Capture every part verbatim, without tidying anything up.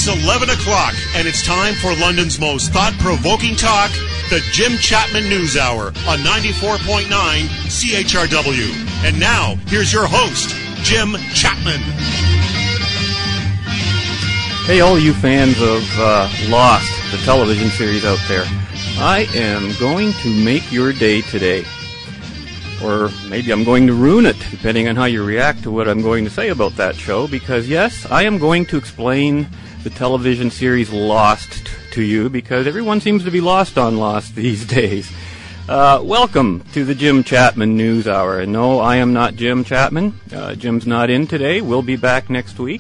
It's eleven o'clock, and it's time for London's most thought-provoking talk, the Jim Chapman News Hour on ninety-four point nine C H R W. And now, here's your host, Jim Chapman. Hey, all you fans of uh, Lost, the television series out there. I am going to make your day today. Or maybe I'm going to ruin it, depending on how you react to what I'm going to say about that show, because yes, I am going to explain the television series Lost t- to you, because everyone seems to be lost on Lost these days. Uh, welcome to the Jim Chapman News Hour. And no, I am not Jim Chapman. Uh, Jim's not in today. We'll be back next week.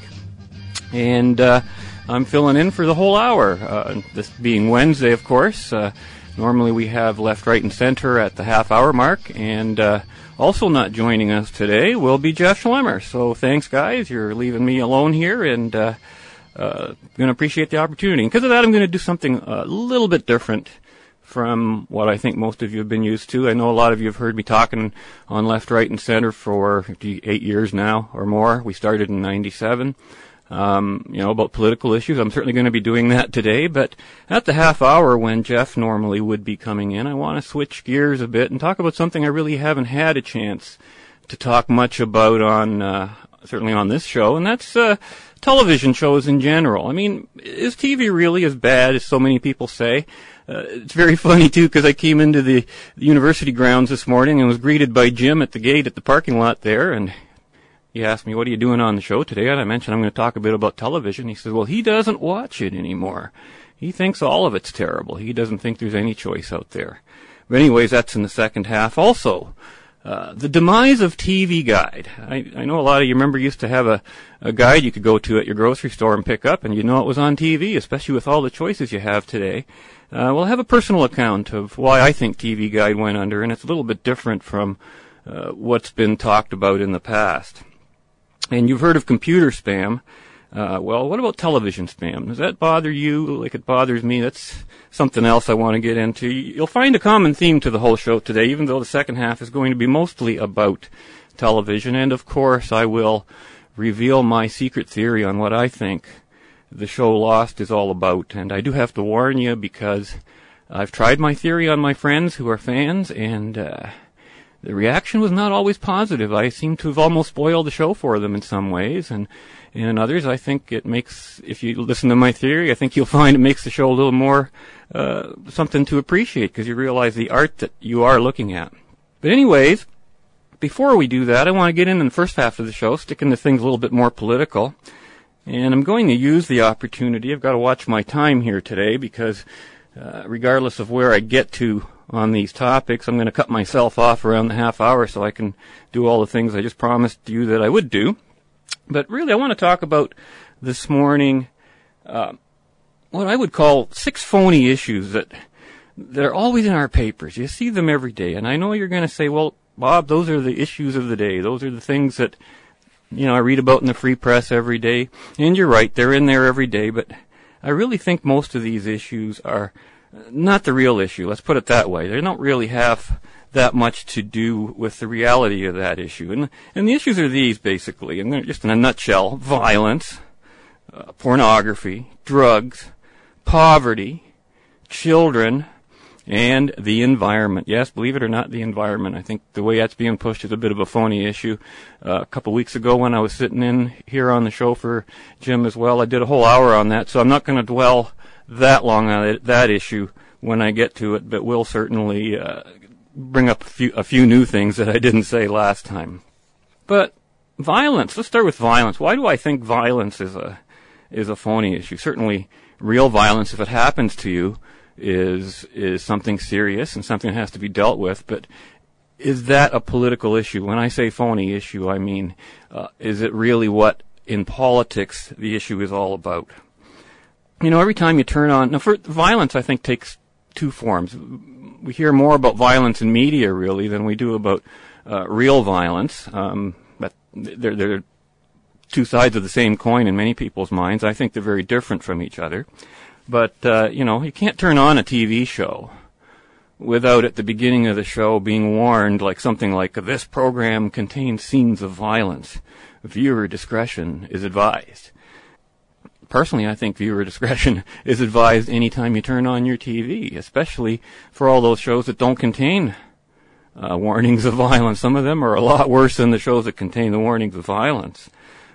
And uh, I'm filling in for the whole hour, uh, this being Wednesday, of course. Uh, normally we have Left, Right, and Center at the half-hour mark, and uh, also not joining us today will be Jeff Schlemmer. So thanks, guys. You're leaving me alone here, and uh, uh, going to appreciate the opportunity. And because of that, I'm going to do something a little bit different from what I think most of you have been used to. I know a lot of you have heard me talking on Left, Right, and Center for eight years now or more. We started in ninety-seven. Um, you know, about political issues. I'm certainly going to be doing that today, but at the half hour when Jeff normally would be coming in, I want to switch gears a bit and talk about something I really haven't had a chance to talk much about on, uh, certainly on this show, and that's, uh, television shows in general. I mean, is T V really as bad as so many people say? Uh, it's very funny, too, because I came into the, the university grounds this morning and was greeted by Jim at the gate at the parking lot there, and he asked me, what are you doing on the show today? And I mentioned I'm going to talk a bit about television. He says, well, he doesn't watch it anymore. He thinks all of it's terrible. He doesn't think there's any choice out there. But anyways, that's in the second half. Also, uh, the demise of T V Guide. I, I know a lot of you remember used to have a, a guide you could go to at your grocery store and pick up, and you know it was on T V, especially with all the choices you have today. Uh, well, I have a personal account of why I think T V Guide went under, and it's a little bit different from uh, what's been talked about in the past. And you've heard of computer spam. Uh, well, what about television spam? Does that bother you like it bothers me? That's something else I want to get into. You'll find a common theme to the whole show today, even though the second half is going to be mostly about television. And, of course, I will reveal my secret theory on what I think the show Lost is all about. And I do have to warn you because I've tried my theory on my friends who are fans, and uh the reaction was not always positive. I seem to have almost spoiled the show for them in some ways, and, and in others I think it makes, if you listen to my theory, I think you'll find it makes the show a little more uh something to appreciate, because you realize the art that you are looking at. But anyways, before we do that, I want to get in in the first half of the show, sticking to things a little bit more political, and I'm going to use the opportunity. I've got to watch my time here today, because uh, regardless of where I get to on these topics, I'm going to cut myself off around the half hour so I can do all the things I just promised you that I would do. But really, I want to talk about this morning uh, what I would call six phony issues that that are always in our papers. You see them every day, and I know you're going to say, well, Bob, those are the issues of the day. Those are the things that, you know, I read about in the free press every day. And you're right, they're in there every day, but I really think most of these issues are not the real issue. Let's put it that way. They don't really have that much to do with the reality of that issue. And, and the issues are these, basically, and they're just in a nutshell: violence, uh, pornography, drugs, poverty, children, and the environment. Yes, believe it or not, the environment. I think the way that's being pushed is a bit of a phony issue. Uh, a couple weeks ago when I was sitting in here on the show for Jim as well, I did a whole hour on that, so I'm not going to dwell that long on it, that issue when I get to it, but will certainly uh, bring up a few, a few new things that I didn't say last time. But violence, let's start with violence. Why do I think violence is a is a phony issue? Certainly real violence, if it happens to you, is is something serious and something that has to be dealt with, but is that a political issue? When I say phony issue, I mean, uh, is it really what in politics the issue is all about? You know, every time you turn on, now for violence, I think takes two forms. We hear more about violence in media, really, than we do about uh, real violence. Um, but they're, they're two sides of the same coin in many people's minds. I think they're very different from each other. But, uh, you know, you can't turn on a T V show without at the beginning of the show being warned, like something like, this program contains scenes of violence. Viewer discretion is advised. personally, I think viewer discretion is advised anytime you turn on your T V, especially for all those shows that don't contain uh, warnings of violence. Some of them are a lot worse than the shows that contain the warnings of violence.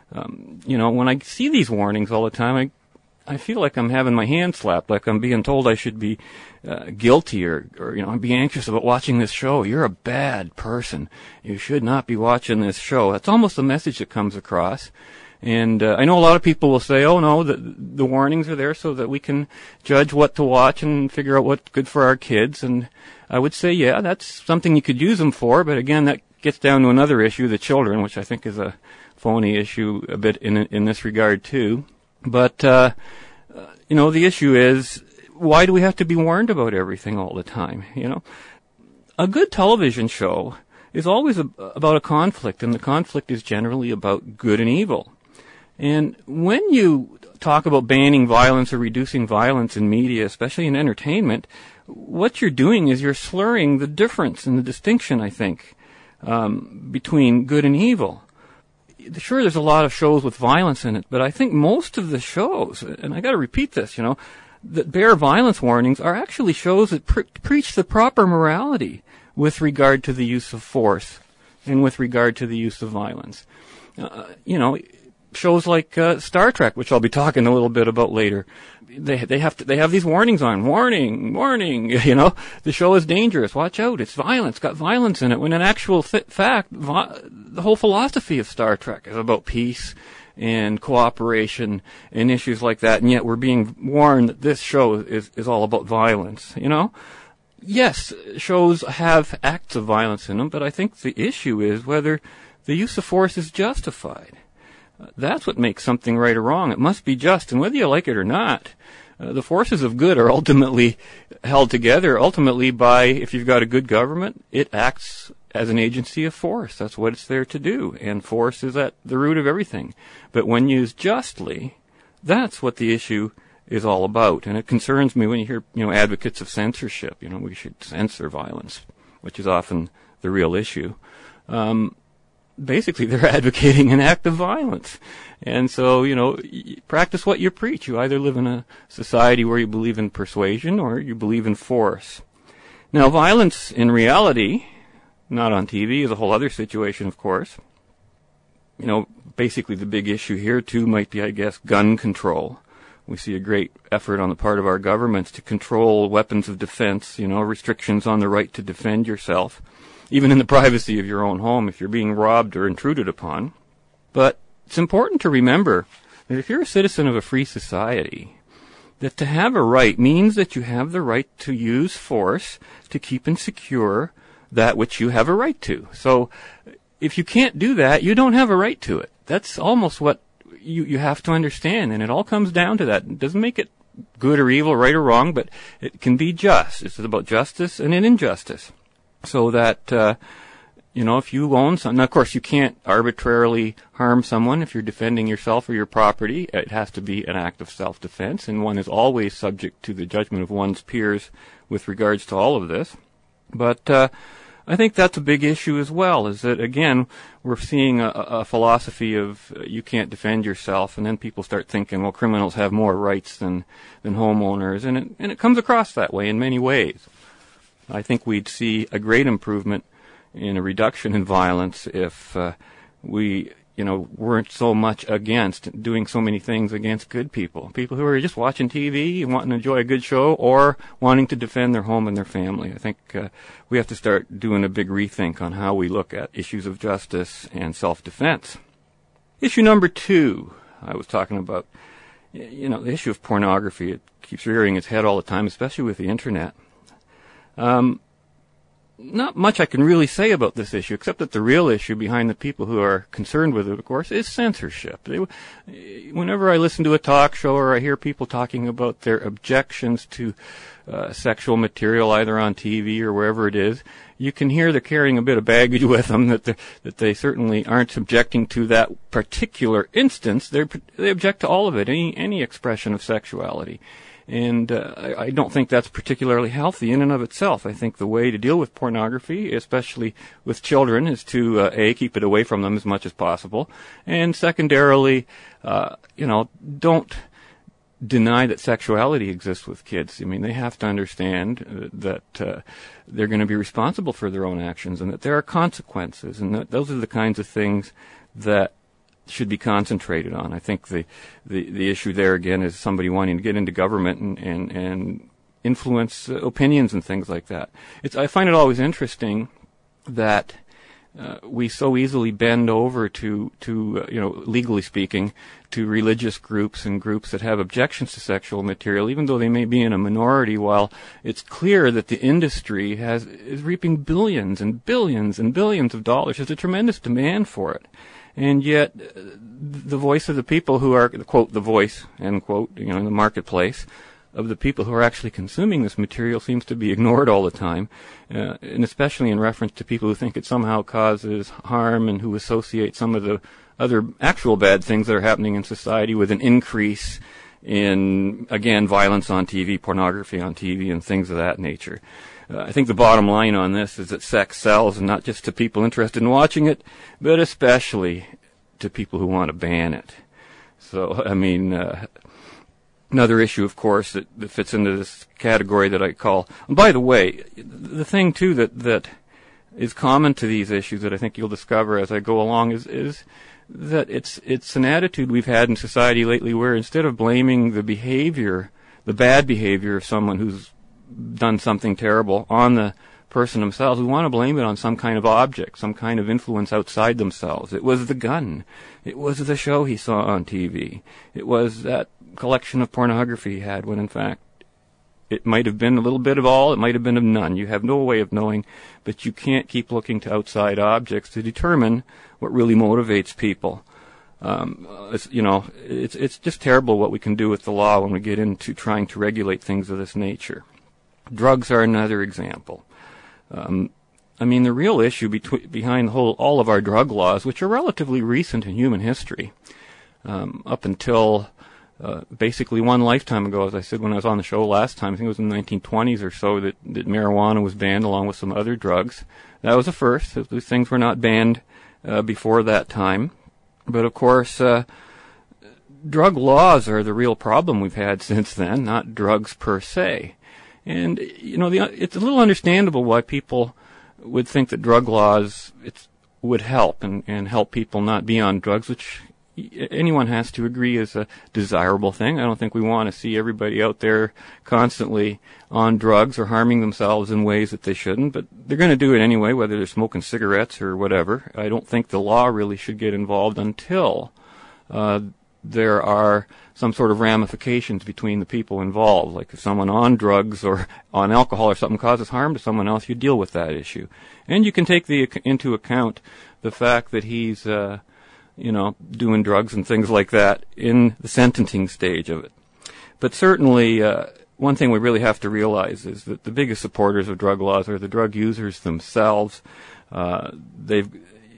Um, you know, when I see these warnings all the time, I I feel like I'm having my hand slapped, like I'm being told I should be uh, guilty or, or, you know, I'm being anxious about watching this show. You're a bad person. You should not be watching this show. That's almost the message that comes across. And uh, I know a lot of people will say, oh, no, the, the warnings are there so that we can judge what to watch and figure out what's good for our kids. And I would say, yeah, that's something you could use them for. But again, that gets down to another issue, the children, which I think is a phony issue a bit in in this regard, too. But, uh, uh, you know, the issue is, why do we have to be warned about everything all the time? You know, a good television show is always a, about a conflict, and the conflict is generally about good and evil. And when you talk about banning violence or reducing violence in media, especially in entertainment, what you're doing is you're slurring the difference and the distinction, I think, um, between good and evil. Sure, there's a lot of shows with violence in it, but I think most of the shows, and I got to repeat this, you know, that bear violence warnings are actually shows that pre- preach the proper morality with regard to the use of force and with regard to the use of violence. Uh, you know, shows like uh, Star Trek, which I'll be talking a little bit about later, they they have to, they have these warnings on, warning, warning, you know, the show is dangerous, watch out, it's violent, it's got violence in it, when in actual th- fact, vi- the whole philosophy of Star Trek is about peace and cooperation and issues like that, and yet we're being warned that this show is, is all about violence, you know? Yes, shows have acts of violence in them, but I think the issue is whether the use of force is justified. That's what makes something right or wrong. It must be just, and whether you like it or not, uh, the forces of good are ultimately held together, ultimately by, if you've got a good government, it acts as an agency of force. That's what it's there to do, and force is at the root of everything. But when used justly, that's what the issue is all about, and it concerns me when you hear, you know, advocates of censorship. You know, we should censor violence, which is often the real issue. Um, Basically, they're advocating an act of violence. And so, you know, practice what you preach. You either live in a society where you believe in persuasion or you believe in force. Now, violence in reality, not on T V, is a whole other situation, of course. You know, basically the big issue here, too, might be, I guess, gun control. We see a great effort on the part of our governments to control weapons of defense, you know, restrictions on the right to defend yourself, even in the privacy of your own home if you're being robbed or intruded upon. But it's important to remember that if you're a citizen of a free society, that to have a right means that you have the right to use force to keep and secure that which you have a right to. So if you can't do that, you don't have a right to it. That's almost what you, you have to understand, and it all comes down to that. It doesn't make it good or evil, right or wrong, but it can be just. It's about justice and an injustice. So that, uh, you know, if you own something, of course you can't arbitrarily harm someone if you're defending yourself or your property. It has to be an act of self-defense, and one is always subject to the judgment of one's peers with regards to all of this. But uh, I think that's a big issue as well, is that, again, we're seeing a, a philosophy of uh, you can't defend yourself, and then people start thinking, well, criminals have more rights than, than homeowners, and it, and it comes across that way in many ways. I think we'd see a great improvement in a reduction in violence if uh, we, you know, weren't so much against doing so many things against good people. People who are just watching T V and wanting to enjoy a good show or wanting to defend their home and their family. I think uh, we have to start doing a big rethink on how we look at issues of justice and self-defense. Issue number two, I was talking about, you know, the issue of pornography. It keeps rearing its head all the time, especially with the Internet. Um, not much I can really say about this issue, except that the real issue behind the people who are concerned with it, of course, is censorship. They, whenever I listen to a talk show or I hear people talking about their objections to uh, sexual material, either on T V or wherever it is, you can hear they're carrying a bit of baggage with them, that, that they certainly aren't objecting to that particular instance. They're, they object to all of it, any, any expression of sexuality. And uh, I, I don't think that's particularly healthy in and of itself. I think the way to deal with pornography, especially with children, is to, uh, A, keep it away from them as much as possible, and secondarily, uh, you know, don't deny that sexuality exists with kids. I mean, they have to understand uh, that uh, they're going to be responsible for their own actions and that there are consequences, and that those are the kinds of things that should be concentrated on. I think the, the, the issue there, again, is somebody wanting to get into government and, and, and influence uh, opinions and things like that. It's, I find it always interesting that uh, we so easily bend over to, to uh, you know, legally speaking, to religious groups and groups that have objections to sexual material, even though they may be in a minority, while it's clear that the industry has is reaping billions and billions and billions of dollars. There's a tremendous demand for it. And yet, uh, the voice of the people who are, quote, the voice, end quote, you know, in the marketplace, of the people who are actually consuming this material seems to be ignored all the time, uh, and especially in reference to people who think it somehow causes harm and who associate some of the other actual bad things that are happening in society with an increase in, again, violence on T V, pornography on T V, and things of that nature. Uh, I think the bottom line on this is that sex sells, and not just to people interested in watching it, but especially to people who want to ban it. So, I mean, uh, another issue, of course, that, that fits into this category that I call, and by the way, the thing, too, that, that is common to these issues that I think you'll discover as I go along is, is that it's, it's an attitude we've had in society lately where instead of blaming the behavior, the bad behavior of someone who's done something terrible on the person themselves, we want to blame it on some kind of object, some kind of influence outside themselves. It was the gun. It was the show he saw on T V. It was that collection of pornography he had, when in fact it might have been a little bit of all, it might have been of none. You have no way of knowing, but you can't keep looking to outside objects to determine what really motivates people. Um, it's, you know, it's it's just terrible what we can do with the law when we get into trying to regulate things of this nature. Drugs are another example. Um, I mean, the real issue between, behind the whole, all of our drug laws, which are relatively recent in human history, um, up until uh, basically one lifetime ago, as I said when I was on the show last time, I think it was in the nineteen twenties or so, that, that marijuana was banned along with some other drugs. That was a first. These things were not banned uh, before that time. But of course, uh, drug laws are the real problem we've had since then, not drugs per se. And, you know, the, it's a little understandable why people would think that drug laws it's, would help and, and help people not be on drugs, which anyone has to agree is a desirable thing. I don't think we want to see everybody out there constantly on drugs or harming themselves in ways that they shouldn't, but they're going to do it anyway, whether they're smoking cigarettes or whatever. I don't think the law really should get involved until uh, there are some sort of ramifications between the people involved. Like if someone on drugs or on alcohol or something causes harm to someone else, you deal with that issue. And you can take the into account the fact that he's, uh, you know, doing drugs and things like that in the sentencing stage of it. But certainly, uh, one thing we really have to realize is that the biggest supporters of drug laws are the drug users themselves. Uh, they've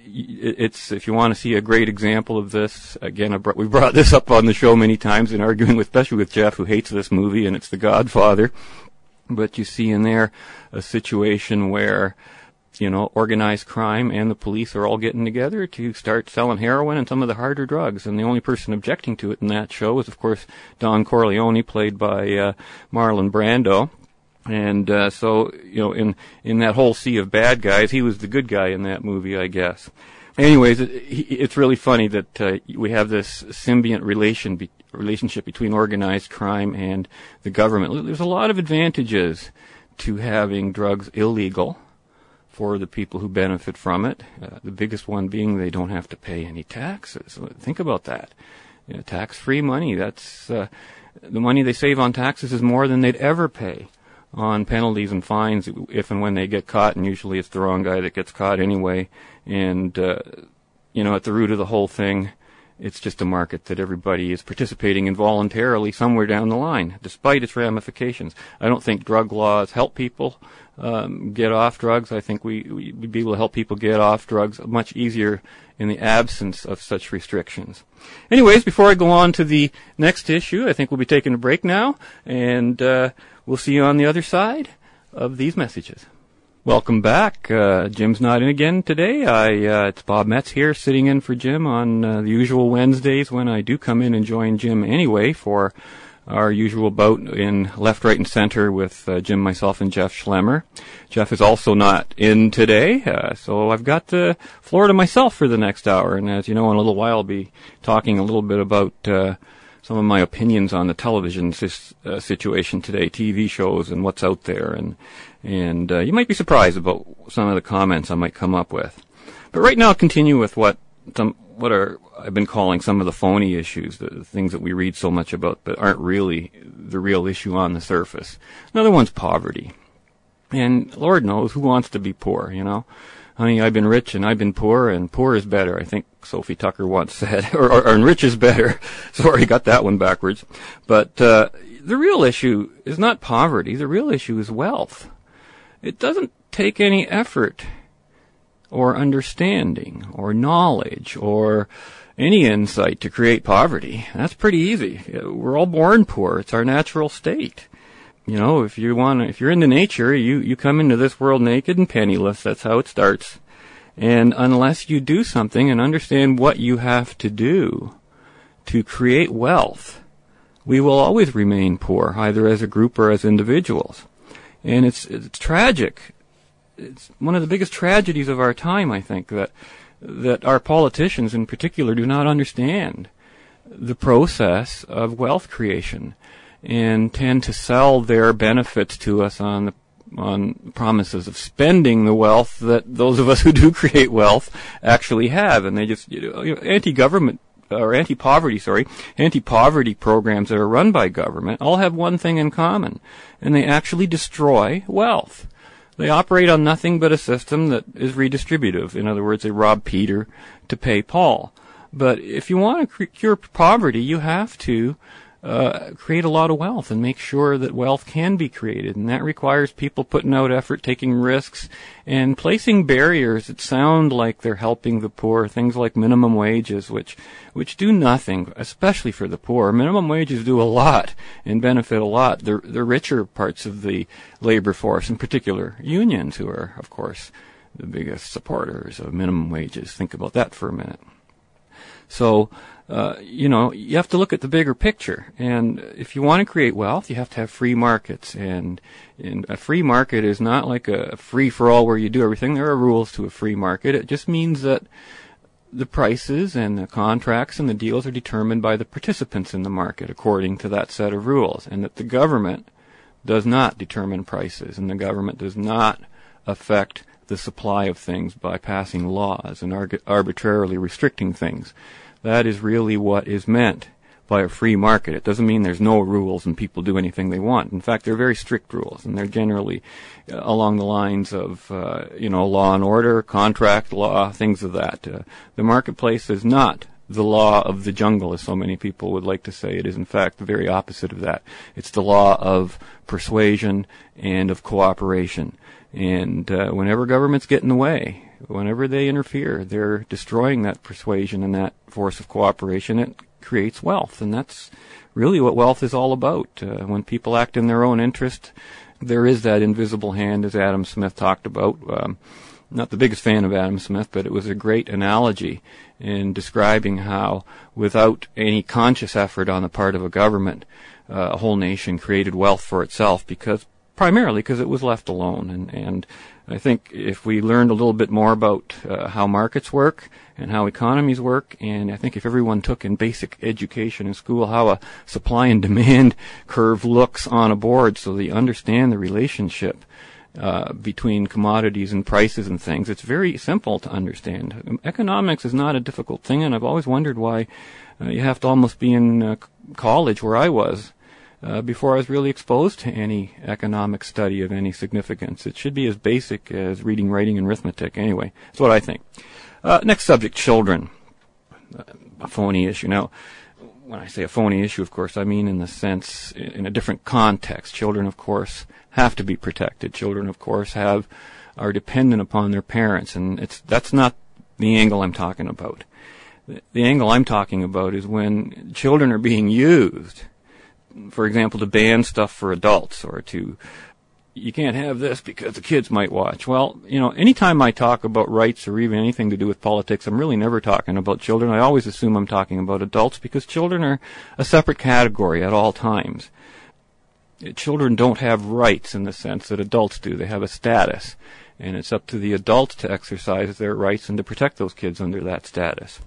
It's, if you want to see a great example of this, again, I brought, we brought this up on the show many times in arguing with, especially with Jeff, who hates this movie, and it's The Godfather. But you see in there a situation where, you know, organized crime and the police are all getting together to start selling heroin and some of the harder drugs. And the only person objecting to it in that show is, of course, Don Corleone, played by uh, Marlon Brando. And uh, so, you know, in in that whole sea of bad guys, he was the good guy in that movie, I guess. Anyways, it, it's really funny that uh, we have this symbiont relation be, relationship between organized crime and the government. There's a lot of advantages to having drugs illegal for the people who benefit from it. Uh, the biggest one being they don't have to pay any taxes. Think about that. You know, tax-free money, that's uh, the money they save on taxes is more than they'd ever pay on penalties and fines if and when they get caught, and usually it's the wrong guy that gets caught anyway. And, uh, you know, at the root of the whole thing, it's just a market that everybody is participating in voluntarily somewhere down the line, despite its ramifications. I don't think drug laws help people um, get off drugs. I think we, we, we'd be able to help people get off drugs much easier in the absence of such restrictions. Anyways, before I go on to the next issue, I think we'll be taking a break now, and uh, we'll see you on the other side of these messages. Welcome back. Uh, Jim's not in again today. I, uh, it's Bob Metz here, sitting in for Jim on uh, the usual Wednesdays when I do come in and join Jim anyway for our usual bout in left, right, and center with uh, Jim, myself, and Jeff Schlemmer. Jeff is also not in today, uh, so I've got the floor to myself for the next hour. And as you know, in a little while, I'll be talking a little bit about uh, some of my opinions on the television sis, uh, situation today, T V shows and what's out there. And, and uh, you might be surprised about some of the comments I might come up with. But right now, I'll continue with what some what are I've been calling some of the phony issues, the, the things that we read so much about but aren't really the real issue on the surface. Another one's poverty. And Lord knows who wants to be poor, you know. Honey, I've been rich and I've been poor, and poor is better, I think Sophie Tucker once said. or, or, or and rich is better. Sorry, got that one backwards. But uh, the real issue is not poverty. The real issue is wealth. It doesn't take any effort or understanding, or knowledge, or any insight to create poverty. That's pretty easy. We're all born poor. It's our natural state. You know, if you want, if you're into nature, you, you come into this world naked and penniless. That's how it starts. And unless you do something and understand what you have to do to create wealth, we will always remain poor, either as a group or as individuals. And it's, it's tragic. It's one of the biggest tragedies of our time, I think, that that our politicians in particular do not understand the process of wealth creation and tend to sell their benefits to us on the on promises of spending the wealth that those of us who do create wealth actually have. And they just, you know, anti-government or anti-poverty, sorry, anti-poverty programs that are run by government all have one thing in common, and they actually destroy wealth. They operate on nothing but a system that is redistributive. In other words, they rob Peter to pay Paul. But if you want to cure poverty, you have to uh, create a lot of wealth and make sure that wealth can be created. And that requires people putting out effort, taking risks, and placing barriers that sound like they're helping the poor. Things like minimum wages, which which do nothing, especially for the poor. Minimum wages do a lot and benefit a lot. The, the richer parts of the labor force, in particular unions, who are, of course, the biggest supporters of minimum wages. Think about that for a minute. So, uh, you know, you have to look at the bigger picture. And if you want to create wealth, you have to have free markets. And, and a free market is not like a free-for-all where you do everything. There are rules to a free market. It just means that the prices and the contracts and the deals are determined by the participants in the market according to that set of rules. And that the government does not determine prices, and the government does not affect the supply of things by passing laws and arg- arbitrarily restricting things. That is really what is meant by a free market. It doesn't mean there's no rules and people do anything they want. In fact, they're very strict rules, and they're generally uh, along the lines of, uh, you know, law and order, contract law, things of that. Uh, the marketplace is not the law of the jungle, as so many people would like to say. It is, in fact, the very opposite of that. It's the law of persuasion and of cooperation. And uh, whenever governments get in the way, whenever they interfere, they're destroying that persuasion and that force of cooperation. It creates wealth, and that's really what wealth is all about. Uh, when people act in their own interest, there is that invisible hand, as Adam Smith talked about. Um, not the biggest fan of Adam Smith, but it was a great analogy in describing how, without any conscious effort on the part of a government, uh, a whole nation created wealth for itself, because primarily because it was left alone. And, and I think if we learned a little bit more about uh, how markets work and how economies work, and I think if everyone took in basic education in school how a supply and demand curve looks on a board so that you understand the relationship uh, between commodities and prices and things, it's very simple to understand. Economics is not a difficult thing, and I've always wondered why uh, you have to almost be in uh, college, where I was, Uh, before I was really exposed to any economic study of any significance. It should be as basic as reading, writing, and arithmetic. Anyway, that's what I think. Uh, next subject, children. Uh, a phony issue. Now, when I say a phony issue, of course, I mean in the sense, in a different context. Children, of course, have to be protected. Children, of course, have are dependent upon their parents, and it's that's not the angle I'm talking about. The, the angle I'm talking about is when children are being used, for example, to ban stuff for adults, or to you can't have this because the kids might watch. Well, you know, anytime I talk about rights or even anything to do with politics, I'm really never talking about children. I always assume I'm talking about adults because children are a separate category at all times. Children don't have rights in the sense that adults do. They have a status, and it's up to the adults to exercise their rights and to protect those kids under that status.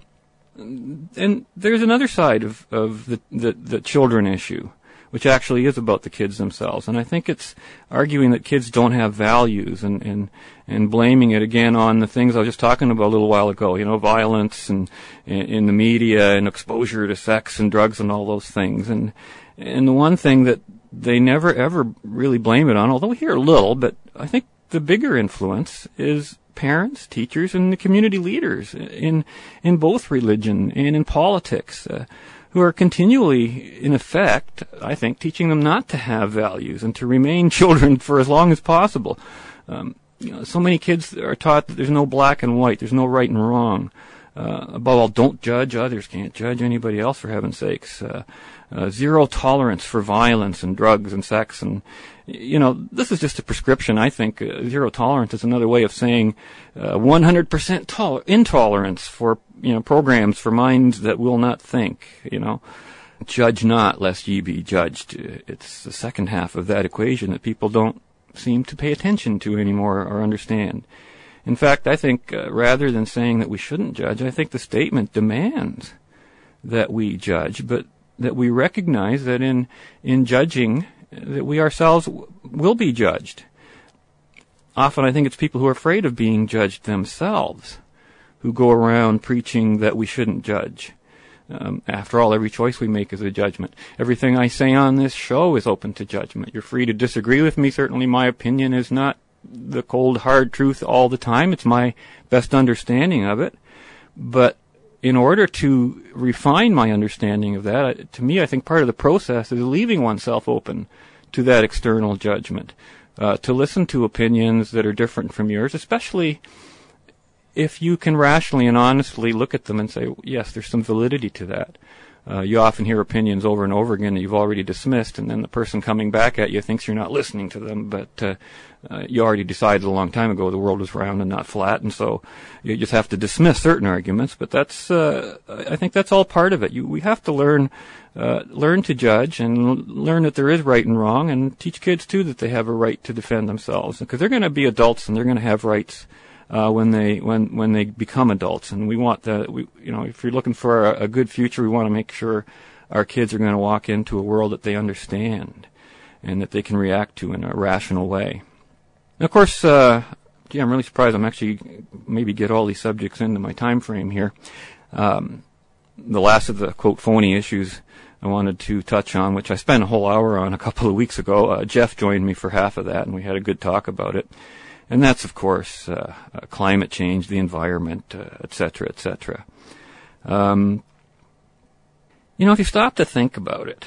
And there's another side of, of the, the, the children issue, which actually is about the kids themselves. And I think it's arguing that kids don't have values and, and, and blaming it again on the things I was just talking about a little while ago, you know, violence and in the media and exposure to sex and drugs and all those things. And, and the one thing that they never ever really blame it on, although we hear a little, but I think the bigger influence is parents, teachers, and the community leaders in in both religion and in politics, uh, who are continually, in effect, I think, teaching them not to have values and to remain children for as long as possible. Um, you know, so many kids are taught that there's no black and white, there's no right and wrong. Uh, above all, don't judge others, can't judge anybody else, for heaven's sakes. Uh, uh, zero tolerance for violence and drugs and sex. And, you know, this is just a prescription, I think. Uh, zero tolerance is another way of saying uh, one hundred percent tol- intolerance for, you know, programs for minds that will not think, you know. Judge not, lest ye be judged. It's the second half of that equation that people don't seem to pay attention to anymore or understand. In fact, I think uh, rather than saying that we shouldn't judge, I think the statement demands that we judge, but that we recognize that in in judging, that we ourselves w- will be judged. Often I think it's people who are afraid of being judged themselves who go around preaching that we shouldn't judge. Um, after all, every choice we make is a judgment. Everything I say on this show is open to judgment. You're free to disagree with me. Certainly my opinion is not the cold, hard truth all the time. It's my best understanding of it. But in order to refine my understanding of that, to me, I think part of the process is leaving oneself open to that external judgment, uh, to listen to opinions that are different from yours, especially if you can rationally and honestly look at them and say, yes, there's some validity to that. Uh, you often hear opinions over and over again that you've already dismissed, and then the person coming back at you thinks you're not listening to them, but uh, uh, you already decided a long time ago the world is round and not flat, and so you just have to dismiss certain arguments. But that's, uh, I think that's all part of it. You, we have to learn, uh, learn to judge and learn that there is right and wrong, and teach kids too that they have a right to defend themselves, because they're going to be adults and they're going to have rights Uh, when they when when they become adults. And we want that. We you know if you're looking for a, a good future, we want to make sure our kids are going to walk into a world that they understand and that they can react to in a rational way. And of course, uh, gee, I'm really surprised I'm actually maybe get all these subjects into my time frame here. Um, the last of the quote phony issues I wanted to touch on, which I spent a whole hour on a couple of weeks ago. Uh, Jeff joined me for half of that, and we had a good talk about it. And that's, of course, uh, uh, climate change, the environment, uh, et cetera, et cetera. Um, you know, if you stop to think about it,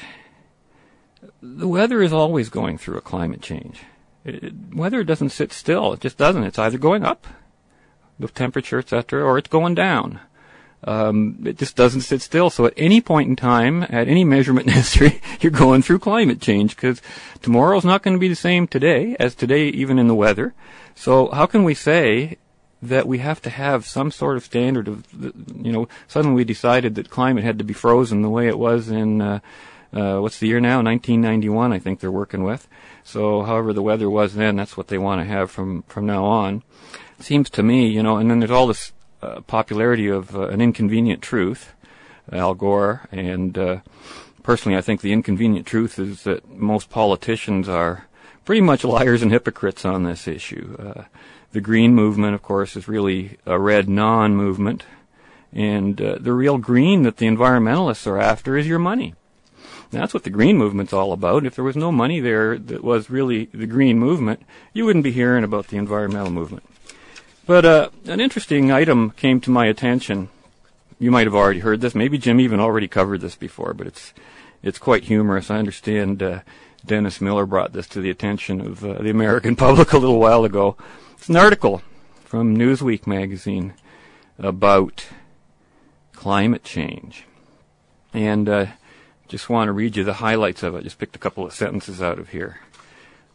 the weather is always going through a climate change. It, it, weather doesn't sit still. It just doesn't. It's either going up, the temperature, et cetera, or it's going down. Um, it just doesn't sit still. So at any point in time, at any measurement in history, you're going through climate change, because tomorrow's not going to be the same today as today, even in the weather. So how can we say that we have to have some sort of standard of, you know, suddenly we decided that climate had to be frozen the way it was in, uh, uh, what's the year now? nineteen ninety-one, I think they're working with. So however the weather was then, that's what they want to have from, from now on. It seems to me, you know, and then there's all this uh, popularity of uh, an inconvenient truth, Al Gore, and uh, personally I think the inconvenient truth is that most politicians are pretty much liars and hypocrites on this issue. Uh, the green movement, of course, is really a red non-movement, and uh, the real green that the environmentalists are after is your money. And that's what the green movement's all about. If there was no money there that was really the green movement, you wouldn't be hearing about the environmental movement. But uh, an interesting item came to my attention. You might have already heard this. Maybe Jim even already covered this before, but it's it's quite humorous. I understand uh, Dennis Miller brought this to the attention of uh, the American public a little while ago. It's an article from Newsweek magazine about climate change. And uh, just want to read you the highlights of it. Just picked a couple of sentences out of here.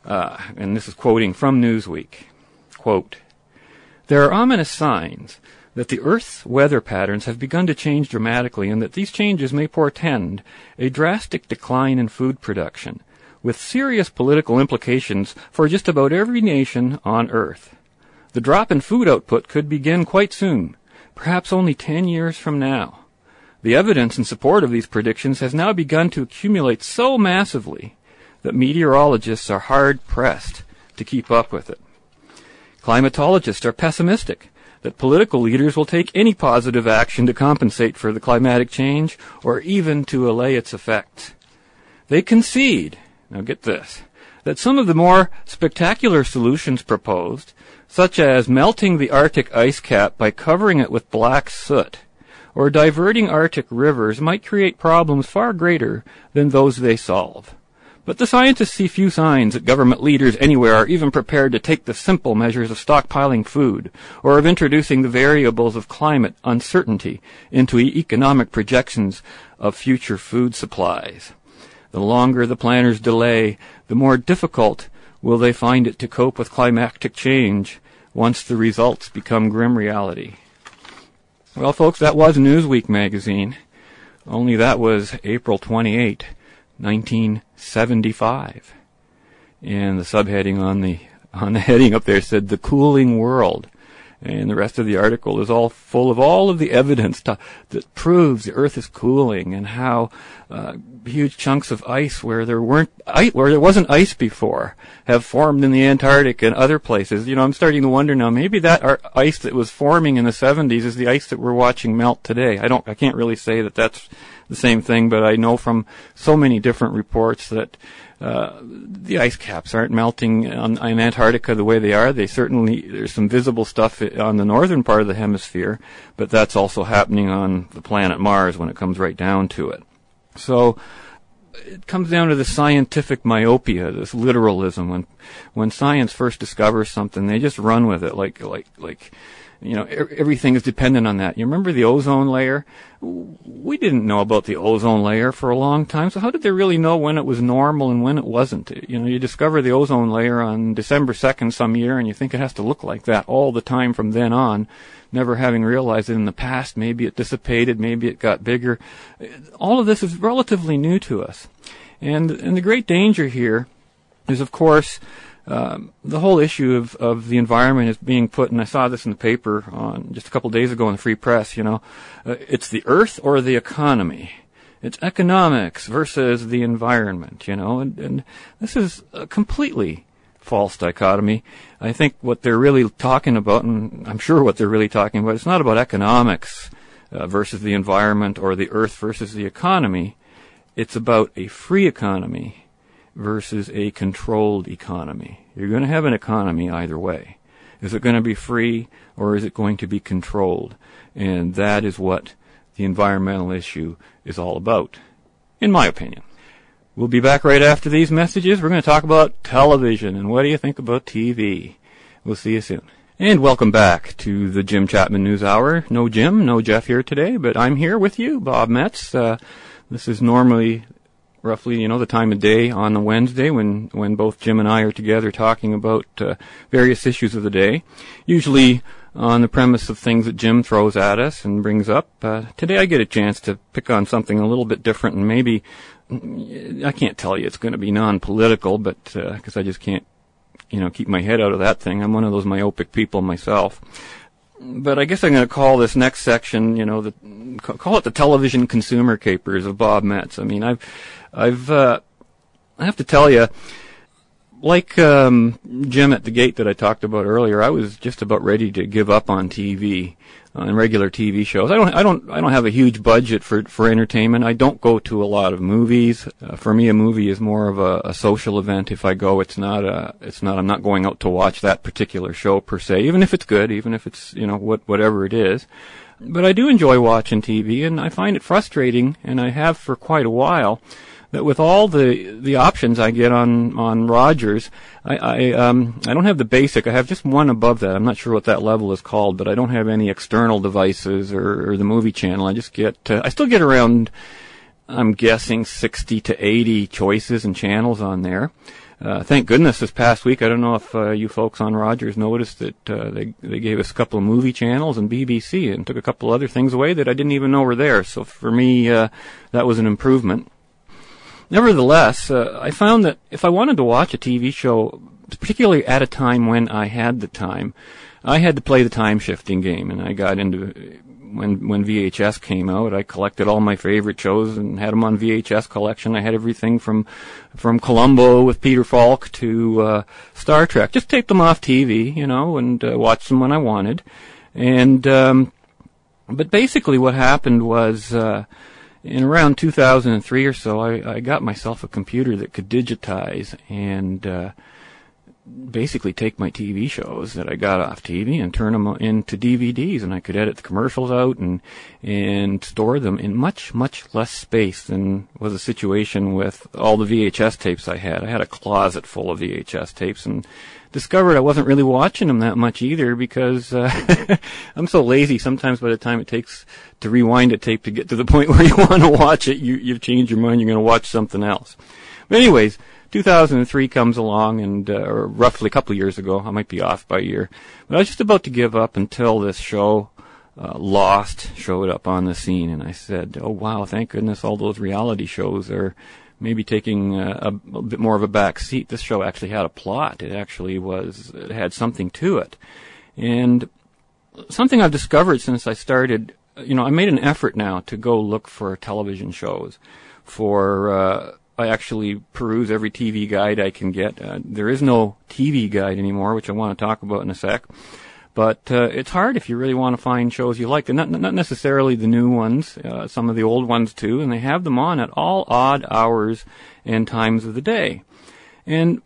Uh, and this is quoting from Newsweek. Quote, "There are ominous signs that the Earth's weather patterns have begun to change dramatically and that these changes may portend a drastic decline in food production, with serious political implications for just about every nation on Earth. The drop in food output could begin quite soon, perhaps only ten years from now. The evidence in support of these predictions has now begun to accumulate so massively that meteorologists are hard-pressed to keep up with it. Climatologists are pessimistic that political leaders will take any positive action to compensate for the climatic change or even to allay its effects. They concede, now get this, that some of the more spectacular solutions proposed, such as melting the Arctic ice cap by covering it with black soot, or diverting Arctic rivers, might create problems far greater than those they solve. But the scientists see few signs that government leaders anywhere are even prepared to take the simple measures of stockpiling food or of introducing the variables of climate uncertainty into e- economic projections of future food supplies. The longer the planners delay, the more difficult will they find it to cope with climatic change once the results become grim reality." Well, folks, that was Newsweek magazine. Only that was April twenty-eighth, nineteen seventy-five. And the subheading on the on the heading up there said "The Cooling World." And the rest of the article is all full of all of the evidence to, that proves the Earth is cooling, and how uh, huge chunks of ice where there weren't ice, where there wasn't ice before have formed in the Antarctic and other places. You know, I'm starting to wonder now, maybe that ar- ice that was forming in the seventies is the ice that we're watching melt today. I don't, I can't really say that that's the same thing, but I know from so many different reports that Uh, the ice caps aren't melting on, in Antarctica the way they are. They certainly, there's some visible stuff on the northern part of the hemisphere, but that's also happening on the planet Mars when it comes right down to it. So it comes down to the scientific myopia, this literalism. When when science first discovers something, they just run with it like like like. You know, everything is dependent on that. You remember the ozone layer? We didn't know about the ozone layer for a long time, so how did they really know when it was normal and when it wasn't? You know, you discover the ozone layer on December second some year, and you think it has to look like that all the time from then on, never having realized that in the past maybe it dissipated, maybe it got bigger. All of this is relatively new to us. And, and the great danger here is, of course, Um, the whole issue of, of the environment is being put, and I saw this in the paper on just a couple of days ago in the Free Press, you know, uh, it's the earth or the economy. It's economics versus the environment, you know, and, and this is a completely false dichotomy. I think what they're really talking about, and I'm sure what they're really talking about, it's not about economics uh, versus the environment or the earth versus the economy. It's about a free economy versus a controlled economy. You're going to have an economy either way. Is it going to be free or is it going to be controlled? And that is what the environmental issue is all about, in my opinion. We'll be back right after these messages. We're going to talk about television, and what do you think about T V? We'll see you soon. And welcome back to the Jim Chapman News Hour. No Jim, no Jeff here today, but I'm here with you, Bob Metz. Uh, this is normally roughly, you know, the time of day on a Wednesday when, when both Jim and I are together talking about uh, various issues of the day, usually on the premise of things that Jim throws at us and brings up. Uh, today I get a chance to pick on something a little bit different, and maybe, I can't tell you it's going to be non-political, but because uh, I just can't, you know, keep my head out of that thing. I'm one of those myopic people myself. But I guess I'm going to call this next section, you know, the, call it the television consumer capers of Bob Metz. I mean, I've, I've, uh, I have to tell you, like um, Jim at the gate that I talked about earlier, I was just about ready to give up on T V, on uh, regular T V shows. I don't, I don't, I don't have a huge budget for for entertainment. I don't go to a lot of movies. Uh, for me, a movie is more of a, a social event. If I go, it's not a, it's not. I'm not going out to watch that particular show per se, even if it's good, even if it's, you know, what whatever it is. But I do enjoy watching T V, and I find it frustrating, and I have for quite a while, that with all the the options I get on on Rogers, I I um I don't have the basic. I have just one above that. I'm not sure what that level is called, but I don't have any external devices or, or the movie channel. I just get uh, I still get around, I'm guessing sixty to eighty choices and channels on there. Uh, thank goodness this past week, I don't know if uh, you folks on Rogers noticed that uh, they they gave us a couple of movie channels and B B C and took a couple other things away that I didn't even know were there. So for me, uh, that was an improvement. Nevertheless, uh, I found that if I wanted to watch a T V show, particularly at a time when I had the time, I had to play the time-shifting game, and I got into... When when V H S came out, I collected all my favorite shows and had them on V H S collection. I had everything from from Columbo with Peter Falk to uh, Star Trek. Just taped them off T V, you know, and uh, watched them when I wanted. And um, but basically, what happened was uh, in around two thousand three or so, I, I got myself a computer that could digitize and uh, basically take my T V shows that I got off T V and turn them into D V Ds, and I could edit the commercials out and and store them in much, much less space than was the situation with all the V H S tapes I had. I had a closet full of V H S tapes and discovered I wasn't really watching them that much either because uh, I'm so lazy. Sometimes by the time it takes to rewind a tape to get to the point where you want to watch it, you, you've changed your mind, you're going to watch something else. But anyways, two thousand three comes along, and uh, or roughly a couple of years ago, I might be off by a year, but I was just about to give up until this show, uh, Lost, showed up on the scene, and I said, oh wow, thank goodness all those reality shows are maybe taking uh, a, a bit more of a back seat. This show actually had a plot. It actually was, it had something to it. And something I've discovered since I started, you know, I made an effort now to go look for television shows for, uh, I actually peruse every T V guide I can get. Uh, there is no T V guide anymore, which I want to talk about in a sec. But uh, it's hard if you really want to find shows you like. And not, not necessarily the new ones, uh, some of the old ones too. And they have them on at all odd hours and times of the day. And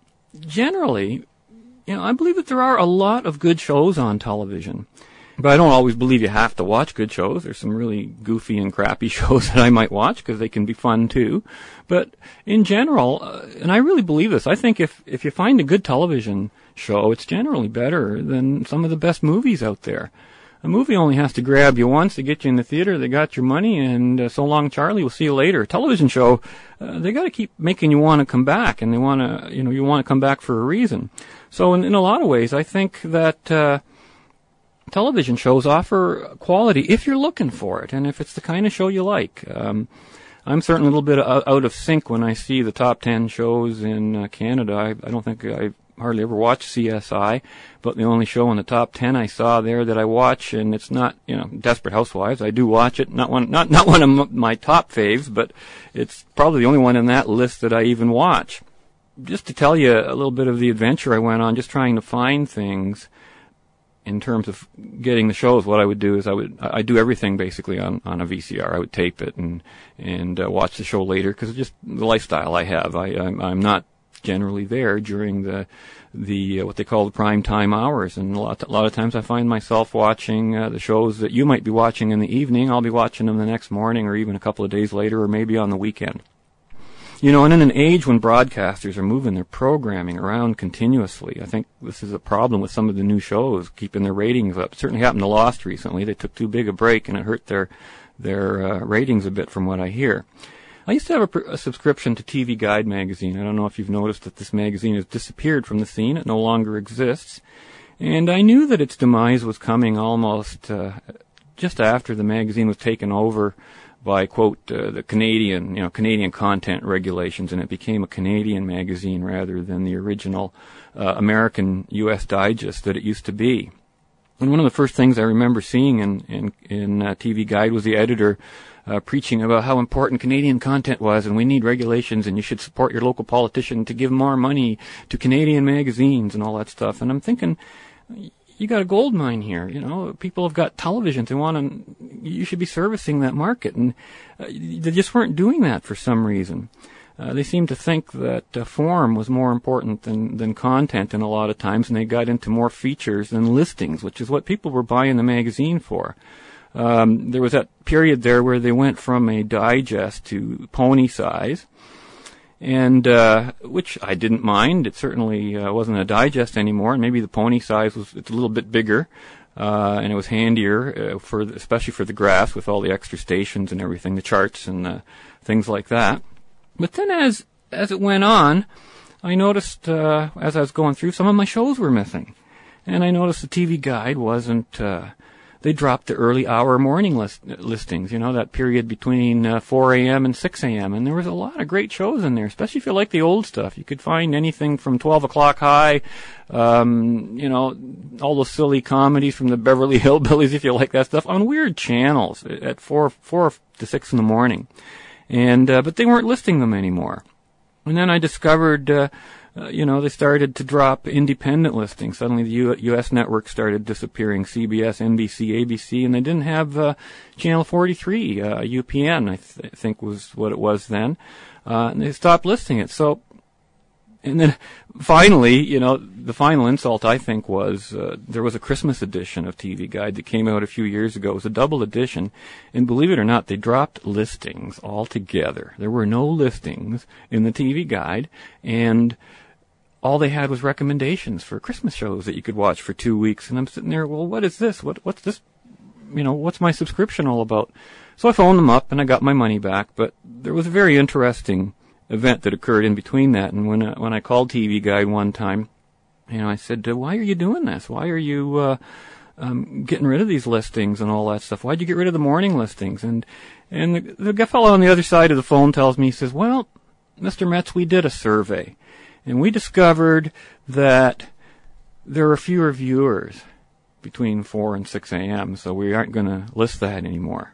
generally, you know, I believe that there are a lot of good shows on television. But I don't always believe you have to watch good shows. There's some really goofy and crappy shows that I might watch because they can be fun too. But in general, uh, and I really believe this, I think if, if you find a good television show, it's generally better than some of the best movies out there. A movie only has to grab you once to get you in the theater. They got your money, and uh, so long, Charlie. We'll see you later. A television show, uh, they got to keep making you want to come back, and they want to, you know, you want to come back for a reason. So in, in a lot of ways, I think that uh, television shows offer quality if you're looking for it, and if it's the kind of show you like. Um, I'm certainly a little bit out of sync when I see the top ten shows in uh, Canada. I, I don't think I hardly ever watch C S I, but the only show in the top ten I saw there that I watch, and it's not, you know, Desperate Housewives. I do watch it, not one, not not one of my top faves, but it's probably the only one in that list that I even watch. Just to tell you a little bit of the adventure I went on, just trying to find things in terms of getting the shows. What I would do is I would I do everything basically on on a V C R. I would tape it and and uh, watch the show later because it's just the lifestyle I have. I I'm, I'm not generally there during the the uh, what they call the prime time hours, and a lot a lot of times I find myself watching uh, the shows that you might be watching in the evening. I'll be watching them the next morning, or even a couple of days later, or maybe on the weekend. You know, and in an age when broadcasters are moving their programming around continuously, I think this is a problem with some of the new shows, keeping their ratings up. It certainly happened to Lost recently. They took too big a break, and it hurt their their uh, ratings a bit from what I hear. I used to have a, a subscription to T V Guide magazine. I don't know if you've noticed that this magazine has disappeared from the scene. It no longer exists. And I knew that its demise was coming almost uh, just after the magazine was taken over by, quote, uh, the Canadian, you know, Canadian content regulations, and it became a Canadian magazine rather than the original uh, American U S Digest that it used to be. And one of the first things I remember seeing in, in, in uh, T V Guide was the editor Uh, preaching about how important Canadian content was, and we need regulations, and you should support your local politician to give more money to Canadian magazines and all that stuff. And I'm thinking, you got a gold mine here. You know, people have got televisions. They want to. You should be servicing that market, and uh, they just weren't doing that for some reason. Uh, they seemed to think that uh, form was more important than than content, and a lot of times, and they got into more features than listings, which is what people were buying the magazine for. Um, there was that period there where they went from a digest to pony size, and uh, which I didn't mind. It certainly uh, wasn't a digest anymore, and maybe the pony size was it's a little bit bigger, uh, and it was handier uh, for the, especially for the graphs with all the extra stations and everything, the charts and uh, things like that. But then as as it went on, I noticed, uh, as I was going through, some of my shows were missing. And I noticed the T V Guide wasn't, uh, they dropped the early hour morning list, listings, you know, that period between uh, four a.m. and six a.m. And there was a lot of great shows in there, especially if you like the old stuff. You could find anything from twelve o'clock high, um, you know, all those silly comedies from the Beverly Hillbillies, if you like that stuff, on weird channels at four, four to six in the morning. And, uh, but they weren't listing them anymore. And then I discovered, uh, Uh, you know, they started to drop independent listings. Suddenly the U- U.S. networks started disappearing, C B S, N B C, A B C, and they didn't have uh, Channel forty-three, uh, U P N, I th- think was what it was then. Uh, and they stopped listing it. So, and then finally, you know, the final insult, I think, was uh, there was a Christmas edition of T V Guide that came out a few years ago. It was a double edition, and believe it or not, they dropped listings altogether. There were no listings in the T V Guide, and all they had was recommendations for Christmas shows that you could watch for two weeks. And I'm sitting there, well, what is this? What, what's this? You know, what's my subscription all about? So I phoned them up and I got my money back. But there was a very interesting event that occurred in between that. And when I, when I called T V Guide one time, you know, I said, why are you doing this? Why are you uh, um, getting rid of these listings and all that stuff? Why'd you get rid of the morning listings? And and the, the fellow on the other side of the phone tells me, he says, well, Mister Metz, we did a survey. And we discovered that there are fewer viewers between four and six a.m., so we aren't going to list that anymore.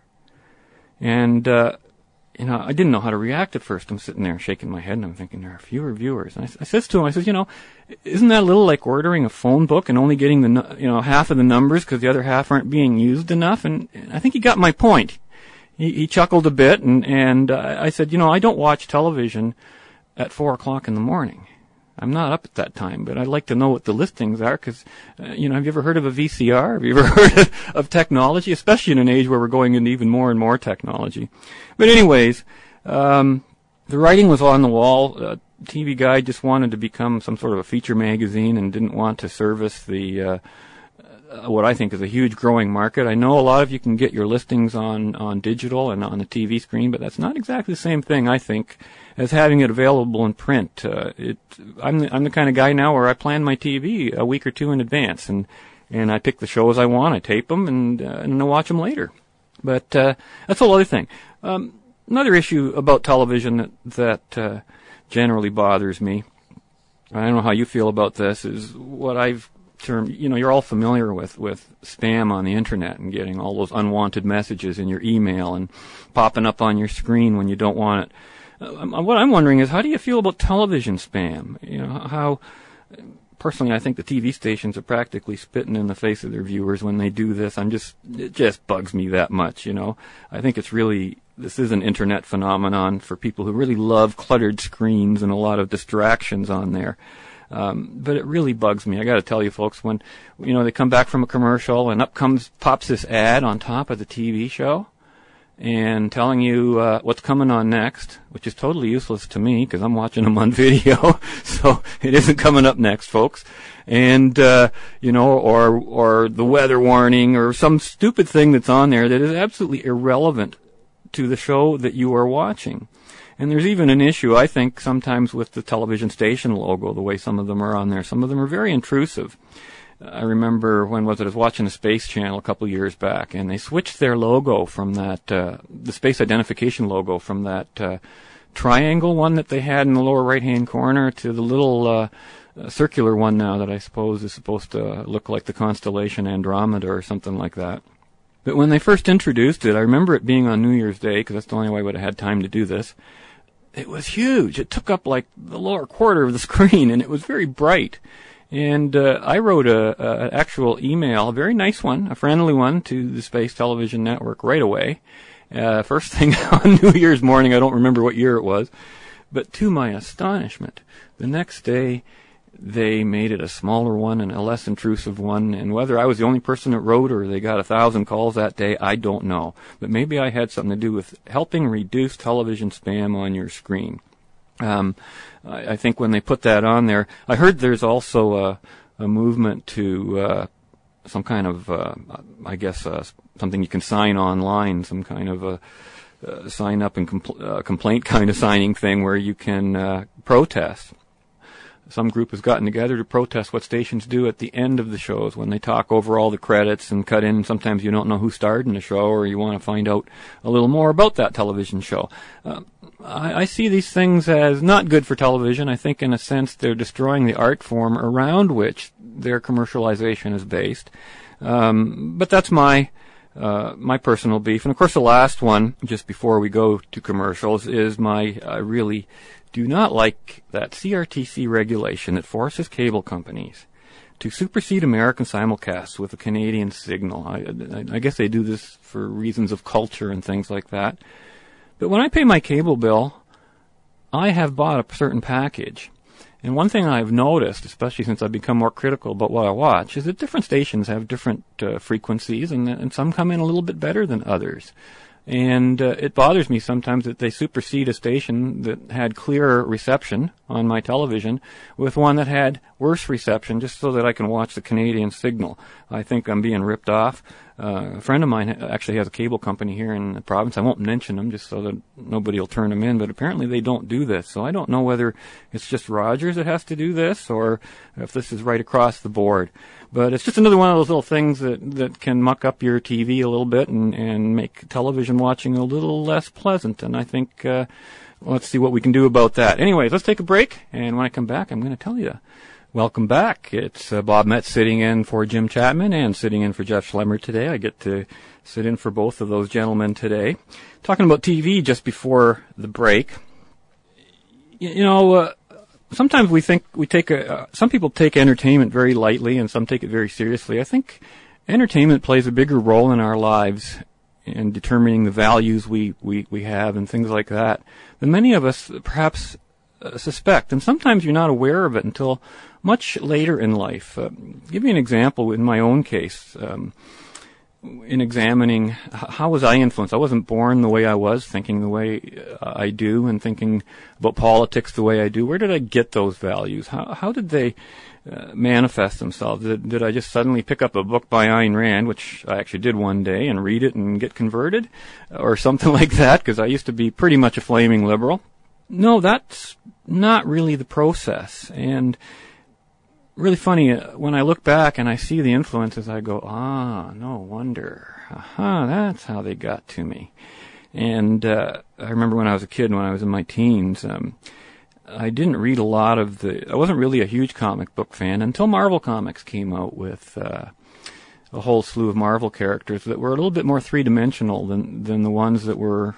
And, uh, you know, I didn't know how to react at first. I'm sitting there shaking my head, and I'm thinking, there are fewer viewers. And I, I says to him, I says, you know, isn't that a little like ordering a phone book and only getting the, you know, half of the numbers because the other half aren't being used enough? And, and I think he got my point. He, he chuckled a bit, and, and uh, I said, you know, I don't watch television at four o'clock in the morning. I'm not up at that time, but I'd like to know what the listings are because, uh, you know, have you ever heard of a V C R? Have you ever heard of, of technology, especially in an age where we're going into even more and more technology? But anyways, um, the writing was on the wall. Uh, T V Guide just wanted to become some sort of a feature magazine and didn't want to service the, uh, uh, what I think is a huge growing market. I know a lot of you can get your listings on, on digital and on a T V screen, but that's not exactly the same thing, I think, as having it available in print. Uh, it, I'm the, I'm the kind of guy now where I plan my T V a week or two in advance, and, and I pick the shows I want, I tape them, and, uh, and I watch them later. But, uh, that's a whole other thing. Um, another issue about television that, that, uh, generally bothers me, I don't know how you feel about this, is what I've termed, you know, you're all familiar with, with spam on the internet and getting all those unwanted messages in your email and popping up on your screen when you don't want it. Uh, what I'm wondering is, how do you feel about television spam? You know, how, personally, I think the T V stations are practically spitting in the face of their viewers when they do this. I'm just, it just bugs me that much, you know. I think it's really, this is an internet phenomenon for people who really love cluttered screens and a lot of distractions on there. Um, but it really bugs me. I got to tell you, folks, when, you know, they come back from a commercial and up comes, pops this ad on top of the T V show, and telling you uh, what's coming on next, which is totally useless to me because I'm watching them on video, so it isn't coming up next, folks. And uh, you know, or or the weather warning, or some stupid thing that's on there that is absolutely irrelevant to the show that you are watching. And there's even an issue, I think, sometimes with the television station logo, the way some of them are on there. Some of them are very intrusive. I remember, when was it, I was watching the Space Channel a couple of years back, and they switched their logo from that, uh, the space identification logo from that uh, triangle one that they had in the lower right-hand corner to the little uh, uh, circular one now that I suppose is supposed to look like the constellation Andromeda or something like that. But when they first introduced it, I remember it being on New Year's Day, because that's the only way I would have had time to do this. It was huge. It took up like the lower quarter of the screen, and it was very bright. And uh, I wrote a, a actual email, a very nice one, a friendly one, to the Space Television Network right away. Uh, first thing on New Year's morning, I don't remember what year it was, but to my astonishment, the next day they made it a smaller one and a less intrusive one. And whether I was the only person that wrote or they got a thousand calls that day, I don't know. But maybe I had something to do with helping reduce television spam on your screen. Um, I, I think when they put that on there, I heard there's also a, a movement to uh, some kind of, uh, I guess, uh, something you can sign online, some kind of a uh, sign up and compl- uh, complaint kind of signing thing where you can uh, protest. some group has gotten together to protest what stations do at the end of the shows when they talk over all the credits and cut in. Sometimes you don't know who starred in the show, or you want to find out a little more about that television show. Uh, I, I see these things as not good for television. I think in a sense they're destroying the art form around which their commercialization is based. Um, but that's my uh, my personal beef. And of course the last one, just before we go to commercials, is my I really do not like that C R T C regulation that forces cable companies to supersede American simulcasts with a Canadian signal. I, I, I guess they do this for reasons of culture and things like that. But when I pay my cable bill, I have bought a certain package. And one thing I've noticed, especially since I've become more critical about what I watch, is that different stations have different uh, frequencies, and, and some come in a little bit better than others. And uh, it bothers me sometimes that they supersede a station that had clearer reception on my television with one that had worse reception just so that I can watch the Canadian signal. I think I'm being ripped off. Uh, a friend of mine actually has a cable company here in the province. I won't mention them just so that nobody will turn them in, but apparently they don't do this. So I don't know whether it's just Rogers that has to do this or if this is right across the board. But it's just another one of those little things that, that can muck up your T V a little bit and, and make television watching a little less pleasant. And I think, uh, let's see what we can do about that. Anyways, let's take a break. And when I come back, I'm going to tell you. Welcome back. It's uh, Bob Metz sitting in for Jim Chapman and sitting in for Jeff Schlemmer today. I get to sit in for both of those gentlemen today. Talking about T V just before the break. You, you know, uh, sometimes we think we take a, uh, some people take entertainment very lightly and some take it very seriously. I think entertainment plays a bigger role in our lives in determining the values we, we, we have and things like that than many of us perhaps uh, suspect. And sometimes you're not aware of it until much later in life. Uh, give you an example in my own case. Um, in examining how was I influenced. I wasn't born the way I was, thinking the way uh, I do, and thinking about politics the way I do. Where did I get those values? How how did they uh, manifest themselves? Did, did I just suddenly pick up a book by Ayn Rand, which I actually did one day, and read it and get converted, or something like that? Because I used to be pretty much a flaming liberal. No, that's not really the process. And really funny, uh, when I look back and I see the influences, I go, ah, no wonder. Aha, that's how they got to me. And uh, I remember when I was a kid, when I was in my teens, um, I didn't read a lot of the, I wasn't really a huge comic book fan until Marvel Comics came out with uh, a whole slew of Marvel characters that were a little bit more three-dimensional than, than the ones that were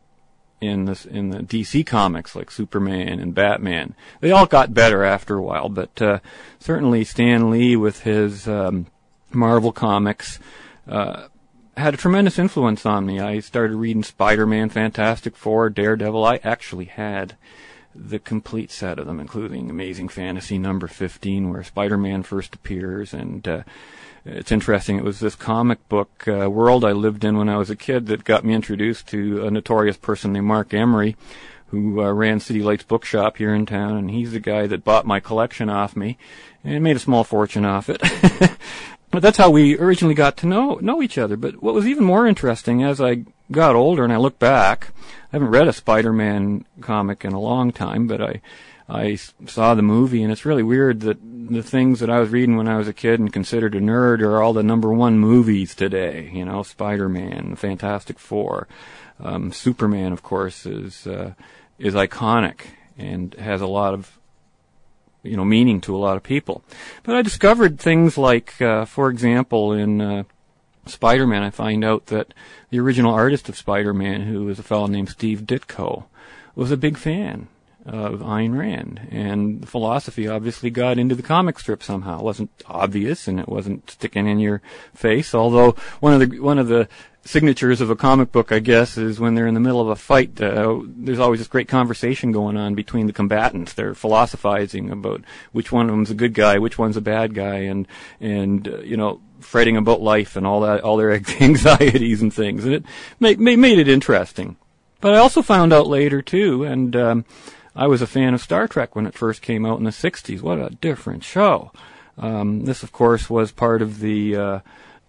in this in the D C comics, like Superman and Batman. They all got better after a while, but uh, certainly Stan Lee with his um, Marvel comics uh, had a tremendous influence on me. I started reading Spider-Man, Fantastic Four, Daredevil. I actually had the complete set of them, including Amazing Fantasy number fifteen, where Spider-Man first appears. And uh, it's interesting, it was this comic book uh, world I lived in when I was a kid that got me introduced to a notorious person named Mark Emery, who uh, ran City Lights Bookshop here in town, and he's the guy that bought my collection off me and made a small fortune off it. But that's how we originally got to know know each other. But what was even more interesting, as I got older and I look back, I haven't read a Spider-Man comic in a long time, but I I saw the movie, and it's really weird that the things that I was reading when I was a kid and considered a nerd are all the number one movies today. You know, Spider-Man, Fantastic Four, um, Superman, of course, is uh, is iconic and has a lot of, you know, meaning to a lot of people. But I discovered things like, uh, for example, in uh, Spider-Man, I find out that the original artist of Spider-Man, who was a fellow named Steve Ditko, was a big fan of Ayn Rand, and the philosophy obviously got into the comic strip somehow. It wasn't obvious, and it wasn't sticking in your face, although one of the one of the signatures of a comic book, I guess, is when they're in the middle of a fight, uh, there's always this great conversation going on between the combatants. They're philosophizing about which one of them's a good guy, which one's a bad guy, and and uh, you know, fretting about life and all that, all their anxieties and things, and it made made it interesting. But I also found out later too, and um, I was a fan of Star Trek when it first came out in the sixties. What a different show. Um, this, of course, was part of the uh,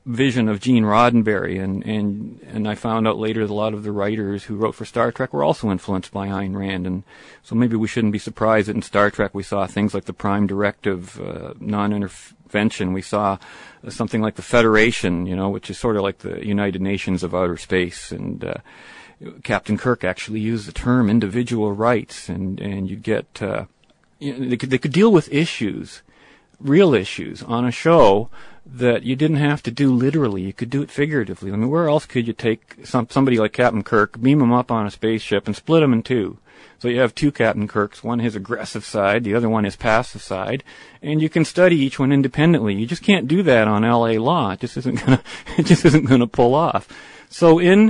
vision of Gene Roddenberry, and, and and I found out later that a lot of the writers who wrote for Star Trek were also influenced by Ayn Rand, and so maybe we shouldn't be surprised that in Star Trek we saw things like the Prime Directive, uh, non-intervention. We saw uh, something like the Federation, you know, which is sort of like the United Nations of outer space, and uh, Captain Kirk actually used the term individual rights, and and you get uh, you know, they could they could deal with issues, real issues, on a show that you didn't have to do literally. You could do it figuratively. I mean, where else could you take some somebody like Captain Kirk, beam him up on a spaceship, and split him in two? So you have two Captain Kirks, one his aggressive side, the other one his passive side, and you can study each one independently. You just can't do that on L A Law. It just isn't gonna, it just isn't gonna pull off. So in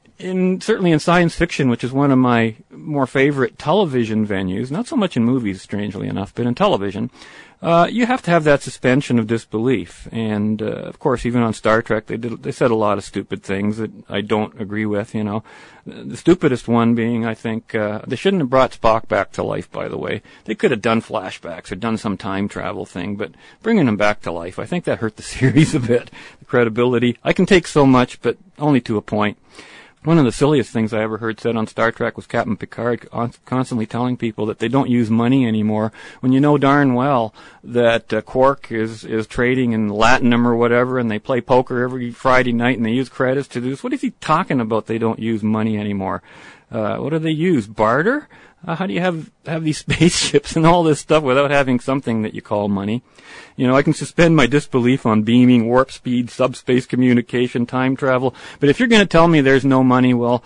In certainly in science fiction, which is one of my more favorite television venues, not so much in movies, strangely enough, but in television, uh, you have to have that suspension of disbelief. And uh, of course, even on Star Trek, they did they said a lot of stupid things that I don't agree with. You know, the stupidest one being, I think, uh, they shouldn't have brought Spock back to life. By the way, they could have done flashbacks or done some time travel thing, but bringing him back to life, I think that hurt the series a bit, the credibility. I can take so much, but only to a point. One of the silliest things I ever heard said on Star Trek was Captain Picard constantly telling people that they don't use money anymore, when you know darn well that uh, Quark is, is trading in Latinum or whatever, and they play poker every Friday night and they use credits to do this. What is he talking about? They don't use money anymore. Uh, what do they use? Barter? Uh, how do you have have these spaceships and all this stuff without having something that you call money? You know, I can suspend my disbelief on beaming, warp speed, subspace communication, time travel, but if you're going to tell me there's no money, well,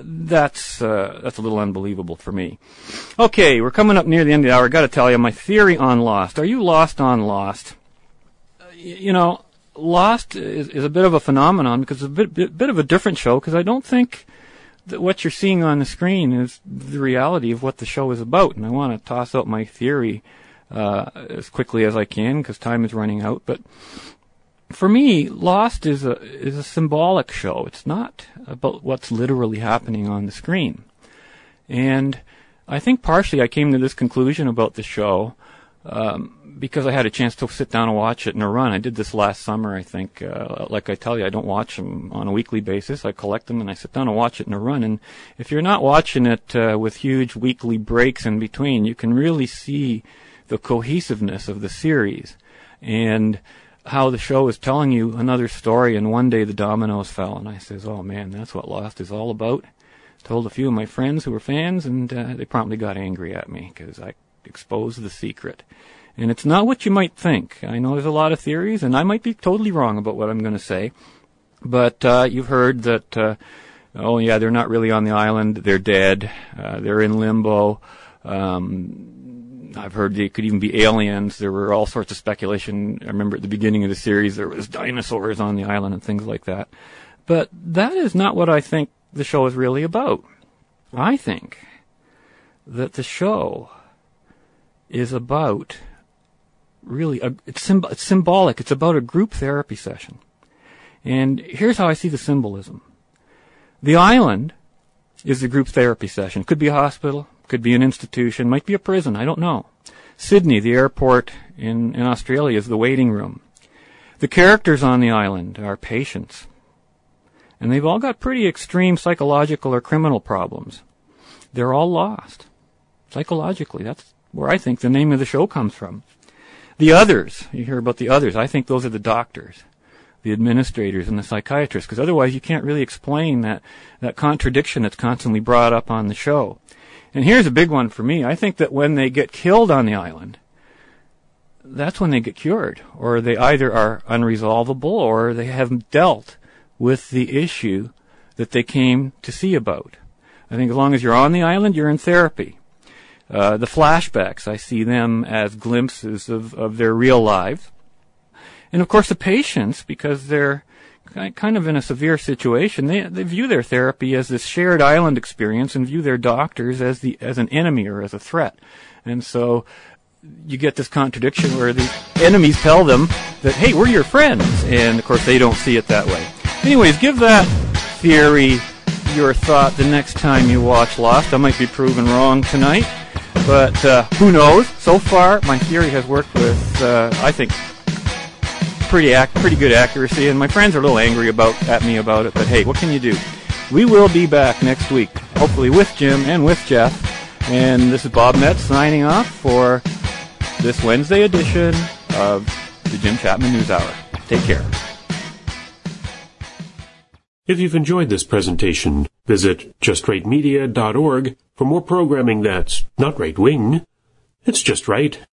that's uh, that's a little unbelievable for me. Okay, we're coming up near the end of the hour. I got to tell you my theory on Lost. Are you lost on Lost? Uh, you know, Lost is, is a bit of a phenomenon because it's a bit bit, bit of a different show, because I don't think that what you're seeing on the screen is the reality of what the show is about. And I want to toss out my theory uh, as quickly as I can, because time is running out. But for me, Lost is a is a symbolic show. It's not about what's literally happening on the screen. And I think partially I came to this conclusion about the show um, because I had a chance to sit down and watch it in a run. I did this last summer, I think. Uh, like I tell you, I don't watch them on a weekly basis. I collect them and I sit down and watch it in a run. And if you're not watching it uh, with huge weekly breaks in between, you can really see the cohesiveness of the series and how the show is telling you another story. And one day the dominoes fell, and I says, oh man, that's what Lost is all about. Told a few of my friends who were fans, and uh, they promptly got angry at me because I exposed the secret. And it's not what you might think. I know there's a lot of theories, and I might be totally wrong about what I'm going to say. But uh, you've heard that, uh, oh yeah, they're not really on the island. They're dead. Uh, they're in limbo. Um, I've heard they could even be aliens. There were all sorts of speculation. I remember at the beginning of the series there was dinosaurs on the island and things like that. But that is not what I think the show is really about. I think that the show is about really, a, it's, symb- it's symbolic. It's about a group therapy session. And here's how I see the symbolism. The island is the group therapy session. Could be a hospital, could be an institution, might be a prison, I don't know. Sydney, the airport in, in Australia, is the waiting room. The characters on the island are patients. And they've all got pretty extreme psychological or criminal problems. They're all lost. Psychologically, that's where I think the name of the show comes from. The others, you hear about the others, I think those are the doctors, the administrators, and the psychiatrists, because otherwise you can't really explain that, that contradiction that's constantly brought up on the show. And here's a big one for me. I think that when they get killed on the island, that's when they get cured, or they either are unresolvable or they have dealt with the issue that they came to see about. I think as long as you're on the island, you're in therapy. Uh, the flashbacks, I see them as glimpses of, of their real lives. And of course the patients, because they're kind of in a severe situation, they they view their therapy as this shared island experience and view their doctors as the as an enemy or as a threat. And so you get this contradiction where the enemies tell them that, hey, we're your friends. And of course they don't see it that way. Anyways, give that theory your thought the next time you watch Lost. I might be proven wrong tonight, but uh, who knows? So far, my theory has worked with, uh, I think, pretty ac- pretty good accuracy, and my friends are a little angry about at me about it, but hey, what can you do? We will be back next week, hopefully with Jim and with Jeff. And this is Bob Metz signing off for this Wednesday edition of the Jim Chapman News Hour. Take care. If you've enjoyed this presentation, visit just right media dot org for more programming that's not right-wing. It's just right.